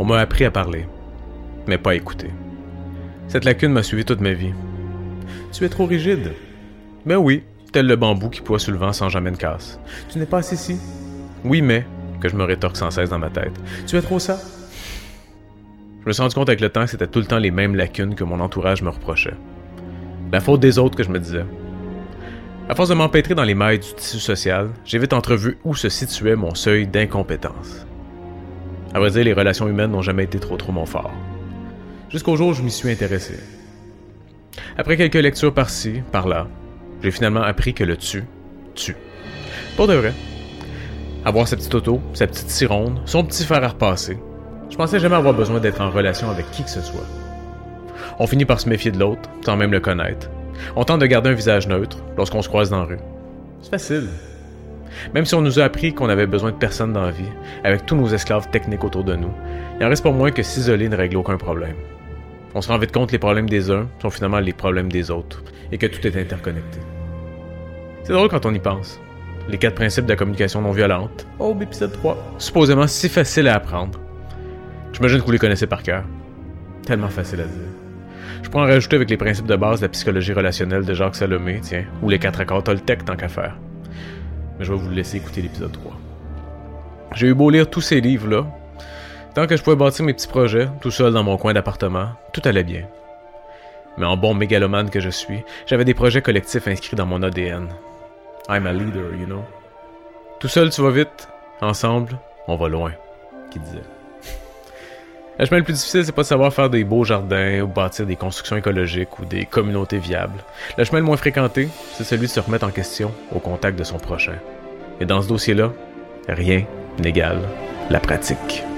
m'a appris à parler, mais pas à écouter. Cette lacune m'a suivi toute ma vie. Tu es trop rigide. Ben oui, tel le bambou qui ploie sur le vent sans jamais de casse. Tu n'es pas assez si. Oui, mais, que je me rétorque sans cesse dans ma tête. Tu es trop ça. Je me suis rendu compte avec le temps que c'était tout le temps les mêmes lacunes que mon entourage me reprochait. La faute des autres que je me disais. À force de m'empêtrer dans les mailles du tissu social, j'ai vite entrevu où se situait mon seuil d'incompétence. À vrai dire, les relations humaines n'ont jamais été trop mon fort. Jusqu'au jour où je m'y suis intéressé. Après quelques lectures par-ci, par-là, j'ai finalement appris que le tue. Pour de vrai. Avoir sa petite auto, sa petite cironde, son petit fer à repasser. Je pensais jamais avoir besoin d'être en relation avec qui que ce soit. On finit par se méfier de l'autre, sans même le connaître. On tente de garder un visage neutre lorsqu'on se croise dans la rue. C'est facile. Même si on nous a appris qu'on avait besoin de personne dans la vie, avec tous nos esclaves techniques autour de nous, il en reste pas moins que s'isoler ne règle aucun problème. On se rend vite compte que les problèmes des uns sont finalement les problèmes des autres, et que tout est interconnecté. C'est drôle quand on y pense. Les 4 principes de la communication non violente, épisode 3, supposément si facile à apprendre. J'imagine que vous les connaissez par cœur. Tellement facile à dire. Je pourrais en rajouter avec les principes de base de la psychologie relationnelle de Jacques Salomé, ou les 4 accords Toltec tant qu'à faire. Mais je vais vous laisser écouter l'épisode 3. J'ai eu beau lire tous ces livres-là, tant que je pouvais bâtir mes petits projets, tout seul dans mon coin d'appartement, tout allait bien. Mais en bon mégalomane que je suis, j'avais des projets collectifs inscrits dans mon ADN. I'm a leader, you know. Tout seul, tu vas vite. Ensemble, on va loin, qui disait. Le chemin le plus difficile, c'est pas de savoir faire des beaux jardins ou bâtir des constructions écologiques ou des communautés viables. Le chemin le moins fréquenté, c'est celui de se remettre en question au contact de son prochain. Et dans ce dossier-là, rien n'égale la pratique.